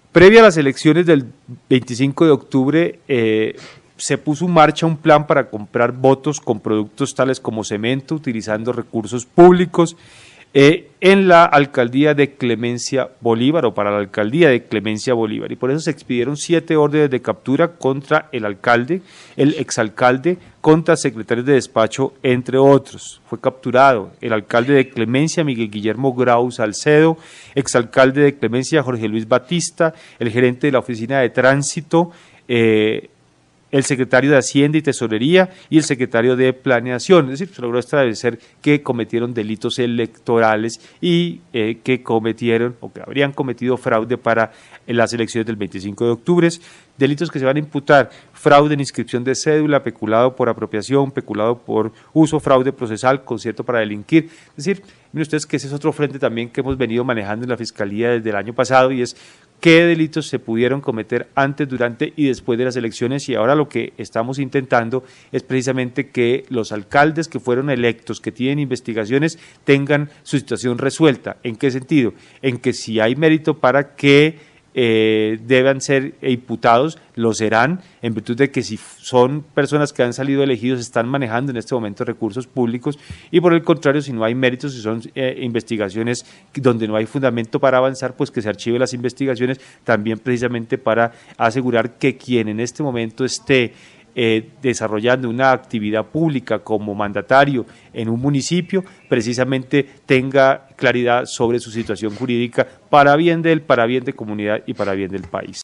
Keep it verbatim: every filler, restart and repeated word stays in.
Previa a las elecciones del veinticinco de octubre, eh, se puso en marcha un plan para comprar votos con productos tales como cemento, utilizando recursos públicos, eh, en la alcaldía de Clemencia Bolívar, o para la alcaldía de Clemencia Bolívar, y por eso se expidieron siete órdenes de captura contra el alcalde, el exalcalde, contra secretarios de despacho, entre otros. Fue capturado el alcalde de Clemencia, Miguel Guillermo Grau Salcedo, exalcalde de Clemencia, Jorge Luis Batista, el gerente de la oficina de tránsito, eh, el secretario de Hacienda y Tesorería y el secretario de Planeación. Es decir, se logró establecer que cometieron delitos electorales y eh, que cometieron o que habrían cometido fraude para las elecciones del veinticinco de octubre. Delitos que se van a imputar: fraude en inscripción de cédula, peculado por apropiación, peculado por uso, fraude procesal, concierto para delinquir. Es decir, miren ustedes que ese es otro frente también que hemos venido manejando en la Fiscalía desde el año pasado, y es qué delitos se pudieron cometer antes, durante y después de las elecciones, y ahora lo que estamos intentando es precisamente que los alcaldes que fueron electos, que tienen investigaciones, tengan su situación resuelta. ¿En qué sentido? En que si hay mérito para que Eh, deban ser imputados, lo serán, en virtud de que si son personas que han salido elegidos están manejando en este momento recursos públicos, y por el contrario, si no hay méritos, si son eh, investigaciones donde no hay fundamento para avanzar, pues que se archiven las investigaciones, también precisamente para asegurar que quien en este momento esté Eh, desarrollando una actividad pública como mandatario en un municipio, precisamente tenga claridad sobre su situación jurídica, para bien de él, para bien de comunidad y para bien del país.